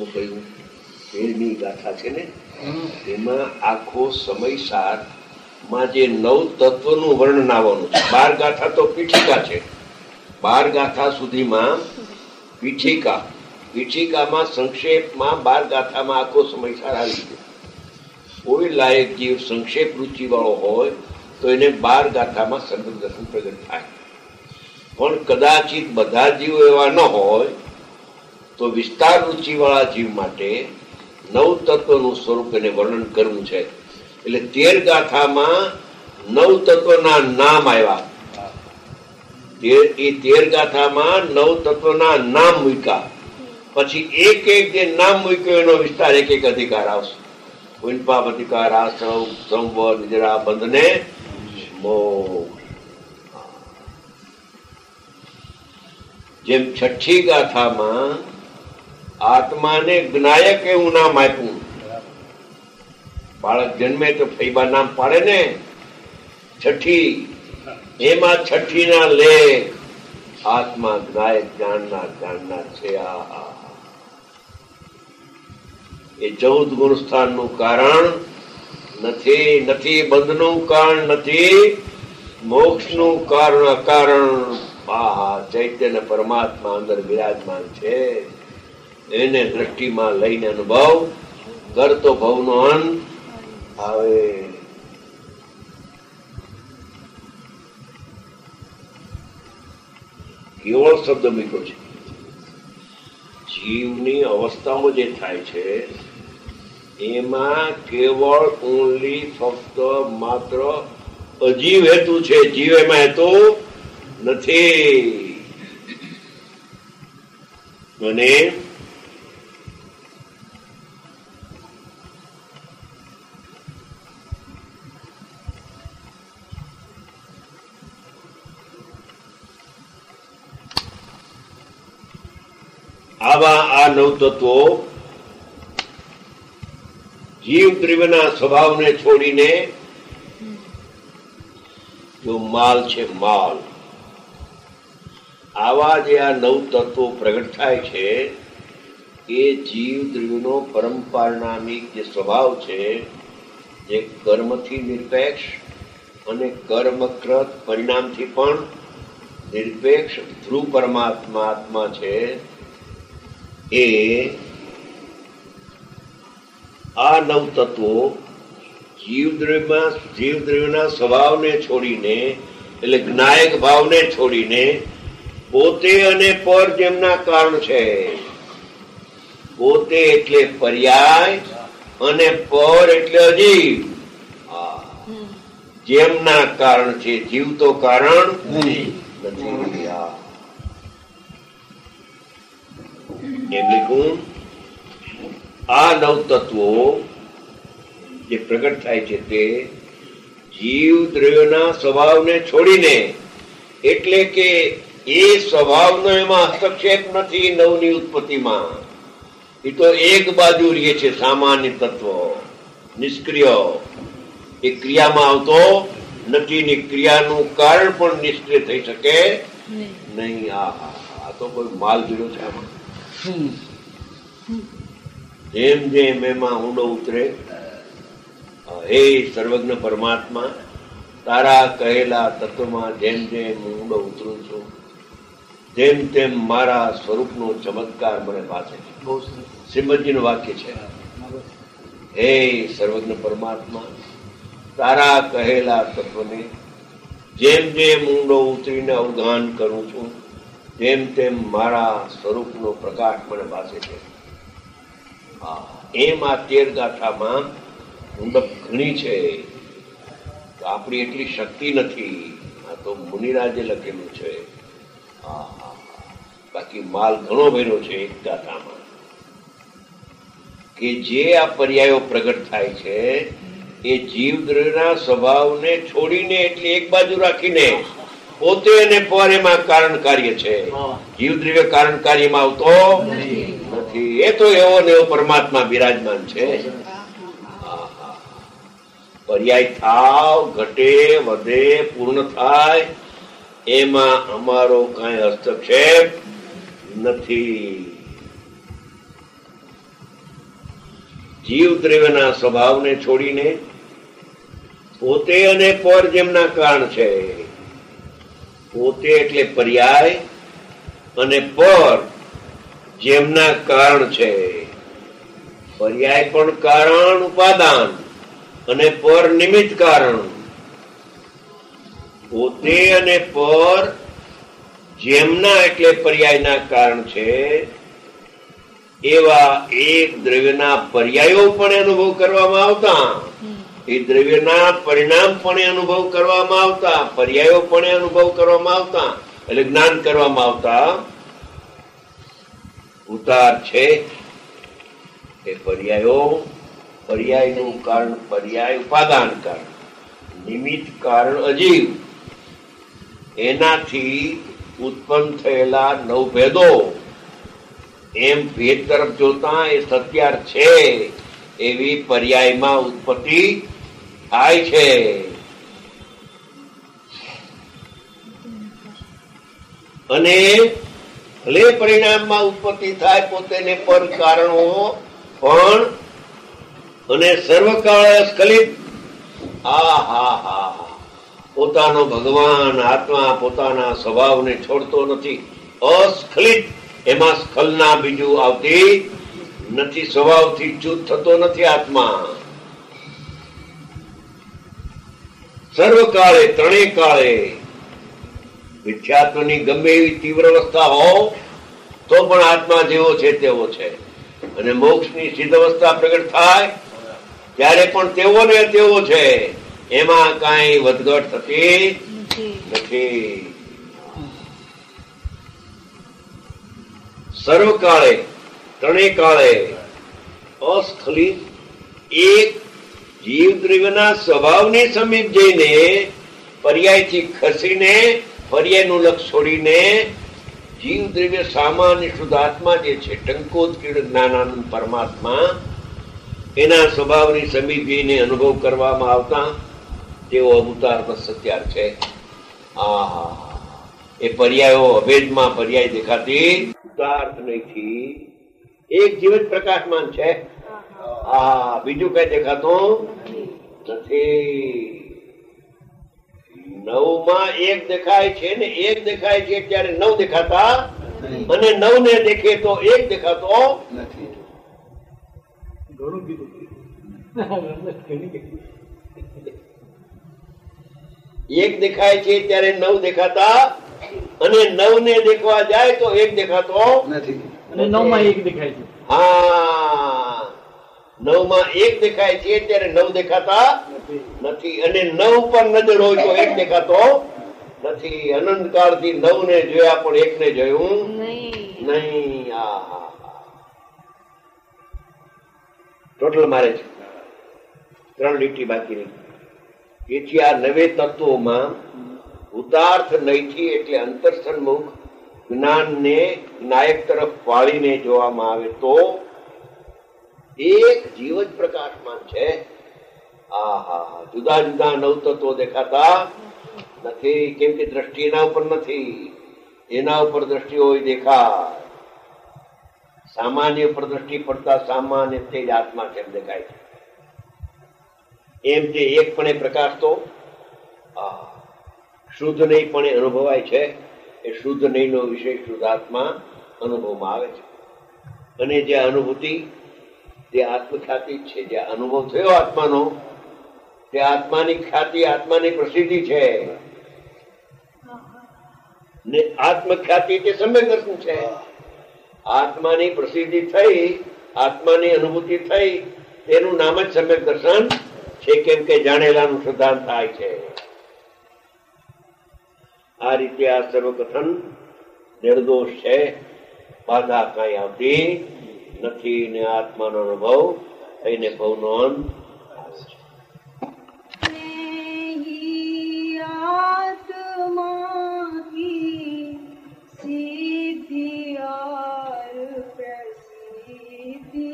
શું કહ્યું? તેરની ગાથા છે ને, એમાં આખો સમયસાર માં જે નવ તત્વનું વર્ણન આવવાનું છે. બાર ગાથા તો પીઠિકા છે. બાર ગાથા સુધીમાં પીઠિકા પીઠિકામાં સંક્ષેપમાં બાર ગાથામાં આખો સમયસાર આવી ગયો. કોઈ લાયક જીવ સંક્ષેપ રુચિ વાળો હોય તો એને બાર ગાથામાં સર્વ દર્શન પ્રગટ થાય. પણ કદાચિત બધા જીવો એવા ન હોય તો વિસ્તાર રુચિ વાળા જીવ માટે નવ તત્વનું સ્વરૂપ એને વર્ણન કરવું છે. એટલે તેર ગાથામાં નવ તત્વના નામ આવ્યા. એ તેર ગાથામાં નવ તત્વના નામ મૂક્યા. પછી એક એક જે નામ મૂક્યો એનો વિસ્તાર એક એક અધિકાર આવશે. વિનપાપ અધિકાર, આશ્રમ, સંવર, નિદ્રા, બંધને મોક્ષ. જેમ છઠ્ઠી ગાથામાં આત્માને જ્ઞાયક એવું નામ આપ્યું. બાળક જન્મે તો ફૈબા નામ પાડે ને. છઠ્ઠી એમાં છઠ્ઠી ના લેખ આત્મા જ્ઞાયક જાણનાર જાણનાર છે. આ એ ચૌદ ગુણ સ્થાન નું કારણ નથી નથી બંધનું કારણ નથી, મોક્ષ નું કારણ અકારણ. આ ચૈતન્ય પરમાત્મા અંદર વિરાજમાન છે. એને દ્રષ્ટિમાં લઈને અનુભવ કરતો ભવનો અંત આવે. કેવળ શબ્દ મૂક્યો છે. જીવની અવસ્થાઓ જે થાય છે એમાં કેવળ ઓનલી ફક્ત માત્ર અજીવ હેતુ છે. જીવ એમાં હેતુ નથી. અને આવા આ નવ તત્વો જીવ દ્રવ્યના સ્વભાવને છોડીને જો માલ છે માલ, આવા જે આ નવ તત્વો પ્રગટ થાય છે એ જીવ દ્રવ્યનો પરમ પારણામિક જે સ્વભાવ છે, જે કર્મથી નિરપેક્ષ અને કર્મકૃત પરિણામથી પણ નિરપેક્ષ ધ્રુવ પરમાત્મા આત્મા છે. એ આ નવ તત્વો જીવદ્રવ્યમાં જીવદ્રવ્યના સ્વભાવને છોડીને, એટલે જ્ઞાયક ભાવને છોડીને પોતે અને પર જેમના કારણ છે. પોતે એટલે પર્યાય અને પર એટલે અજીવ. જેમના કારણ છે. જીવ તો કારણ નથી. એટલે આ નવ તત્વો જે પ્રગટ થાય છે તે જીવ દ્રવ્યના સ્વભાવને છોડીને, એટલે કે એ સ્વભાવનો એમાં હસ્તક્ષેપ નથી. નવની ઉત્પત્તિમાં એ તો એક બાજુ રહે છે. સામાન્ય તત્વ નિષ્ક્રિય, એ ક્રિયામાં આવતો નથી ને ક્રિયાનું કારણ પણ નિષ્ક્રિય થઈ શકે નહીં. આ આ તો કોઈ માલ ગીરો છે. આમાં જેમ જેમ એમાં ઊંડો ઉતરે, હે સર્વજ્ઞ પરમાત્મા, તારા કહેલા તત્વમાં જેમ જેમ ઊંડો ઉતરું છું તેમ તેમ મારા સ્વરૂપનો ચમત્કાર મને ભાસે છે. શ્રીમદજીનું વાક્ય છે, હે સર્વજ્ઞ પરમાત્મા, તારા કહેલા તત્વને જેમ જેમ ઊંડો ઉતરીને અવગાહન કરું છું તેમ તેમ મારા સ્વરૂપનો પ્રકાશ મને ભાસે છે. એમ આ તેર ગાથામાં ઊંડપ ઘણી છે. આપણી એટલી શક્તિ નથી. આ તો મુનિરાજે લખેલું છે. બાકી માલ ઘણો ભર્યો છે એક ગાથામાં, કે જે આ પર્યાયો પ્રગટ થાય છે એ જીવ દ્રવ્યના સ્વભાવને છોડીને, એટલે એક બાજુ રાખીને પોતે અને પર એમાં કારણ કાર્ય છે. જીવ દ્રવ્ય કારણ કાર્યમાં આવતો નથી. એ તો એવો ને એવો પરમાત્મા બિરાજમાન છે. પર્યાય થાવ, ઘટે, વધે, પૂર્ણ થાય, એમાં અમારો કઈ હસ્તક્ષેપ નથી. જીવ દ્રવ્યના સ્વભાવને છોડીને પોતે અને પર જેમના કારણ છે, પોતે એટલે પર્યાય અને પર જેમના કારણ છે. પર્યાય પણ કારણ ઉપાદાન અને પર નિમિત્ત કારણ. પોતે અને પર જેમના એટલે પર્યાયના કારણ છે એવા એક દ્રવ્યના પર્યાયો પણ અનુભવ કરવામાં આવતા, એ દ્રવ્યના પરિણામ પણ અનુભવ કરવામાં આવતા, પર્યાયો પણ અનુભવ કરવામાં આવતા, એટલે જ્ઞાન કરવામાં આવતા. ઉતાર છે એ પર્યાયો, પર્યાયનું કારણ પર્યાય ઉપાદાન કારણ, નિમિત્ત કારણ અજીવ, એનાથી ઉત્પન્ન થયેલા નવ ભેદો, એમ ભેદ તરફ જોતા એ સત્યાર છે એવી પર્યાયમાં ઉત્પત્તિ થાય છે. અને ભલે પરિણામમાં ઉત્પત્તિ થાય પોતે ને પર કારણો પણ, અને સર્વકાળે સ્ખલિત. આ હા હા પોતાનો ભગવાન આત્મા પોતાના સ્વભાવને છોડતો નથી, અસ્ખલિત. એમાં સ્ખલના બીજું આવતી નથી, સ્વભાવથી ચ્યુત થતો નથી આત્મા. સર્વકાળે ત્રણેય કાળે મિથ્યાત્વની ગમે એવી તીવ્ર અવસ્થા હો તો પણ આત્મા જેવો છે તેવો છે, અને મોક્ષની સિદ્ધ અવસ્થા પ્રગટ થાય ત્યારે પણ તેવો ને તેવો છે, એમાં કઈ વધઘટ થતી નથી. સર્વકાળે ત્રણેય કાળે અસ્ખલિત એક જીવ દ્રવ્યના સ્વભાવની સમીપ જઈને પર્યાયથી ખસીને પર્યાયનું લક્ષ છોડીને જીવ દ્રવ્ય સામાન્ય શુદ્ધ આત્મા જે છે, ટંકોત્કીર્ણ જ્ઞાનાનંદ પરમાત્મા, એના સ્વભાવની સમીપ જઈને અનુભવ કરવામાં આવતા તેવો અવતાર સત્યાર છે. આ એ પર્યાયો અભેદમાં પર્યાય દેખાતી ઉદાર્થ નથી. એક જીવ જ પ્રકાશમાન છે, આ બીજું કઈ દેખાતું નથી. નવ માં એક દેખાય છે ને એક દેખાય છે ત્યારે નવ દેખાતા, અને નવ ને દેખે તો એક દેખાતો નથી. એક દેખાય છે ત્યારે નવ દેખાતા, અને નવ ને દેખવા જાય તો એક દેખાતો નથી, અને નવ માં એક દેખાય છે. હા, નવ માં એક દેખાય છે ત્યારે નવ દેખાતા નથી, અને નવ પર નજર હોય તો એક દેખાતો નથી. અનંત કાળથી નવ ને જોયા પણ એક ને જોયું નહીં. આ ટોટલ મારે છે ત્રણ લીટી બાકી રહી. એથી આ નવે તત્વોમાં ઉદાર્થ નૈથી એટલે અંતરસન્મુખ જ્ઞાનને નાયક તરફ વાળીને જોવામાં આવે તો એક જીવ જ પ્રકાશમાન છે. આ હા જુદા જુદા નવ તત્વો દેખાતા નથી, કેમ કે દ્રષ્ટિ એના ઉપર નથી. એના ઉપર દ્રષ્ટિ હોય દેખાય, સામાન્ય ઉપર દ્રષ્ટિ પડતા સામાન્ય તે જ આત્મા કેમ દેખાય છે. એમ જે એકપણે પ્રકાશ તો શુદ્ધ નહીં પણ અનુભવાય છે, એ શુદ્ધ નહીં નો વિષય શુદ્ધ આત્મા અનુભવમાં આવે છે. અને જે અનુભૂતિ તે આત્મખ્યાતિ છે, જે અનુભવ થયો આત્માનો તે આત્માની ખ્યાતિ આત્માની પ્રસિદ્ધિ છે, ને આત્મખ્યાતિ તે સમ્યક દર્શન છે. આત્માની પ્રસિદ્ધિ થઈ, આત્માની અનુભૂતિ થઈ, તેનું નામ જ સમ્યક દર્શન છે, કેમ કે જાણેલાનું સિદ્ધાંત થાય છે. આ રીતે આ સર્વકથન નિર્દોષ છે, બાધા કઈ આવતી નથી, ને આત્માનો અનુભવ થઈને ભવનો અંત આવે છે. आत्मा की सीधी और प्रसिद्धि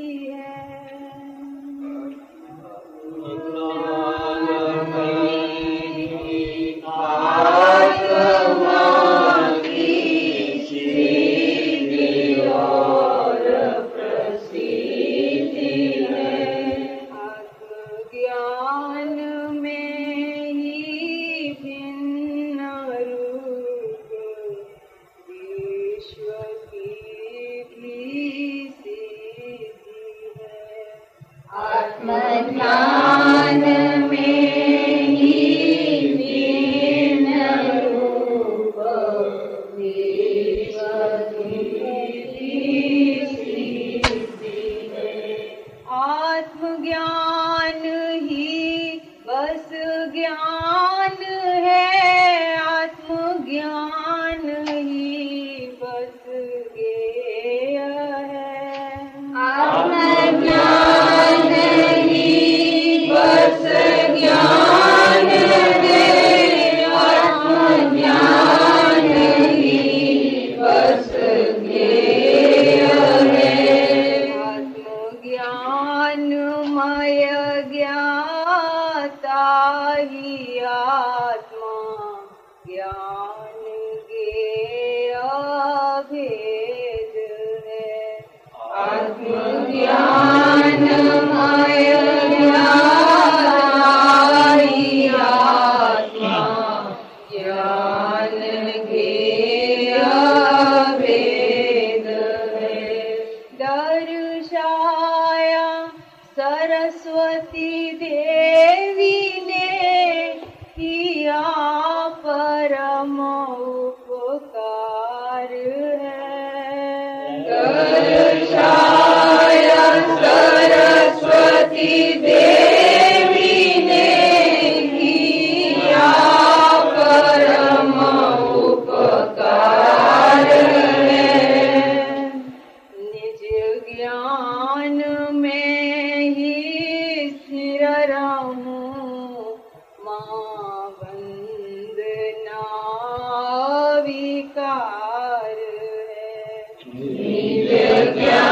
है। आत्मज्ञान ही बस ज्ञान है, आत्मज्ञान ही बस ज्ञेय है। आत्मज्ञान ही बस ज्ञान है, आत्मज्ञान ही बस ज्ञेय है। आत्मज्ञानमय ज्ञाता ही आत्मा ज्ञान ज्ञेय भेद है। आत्मज्ञानमय ज्ञाता ही आत्मा ज्ञान ज्ञेय भेद है। दर्शाया सरस्वती देवी ने किया परम उपकार है। दर्शाया सरस्वती देवी ने किया परम उपकार है। निज ज्ञान में ही स्थिर रहूं, मां वंदना विकार है। निज ज्ञान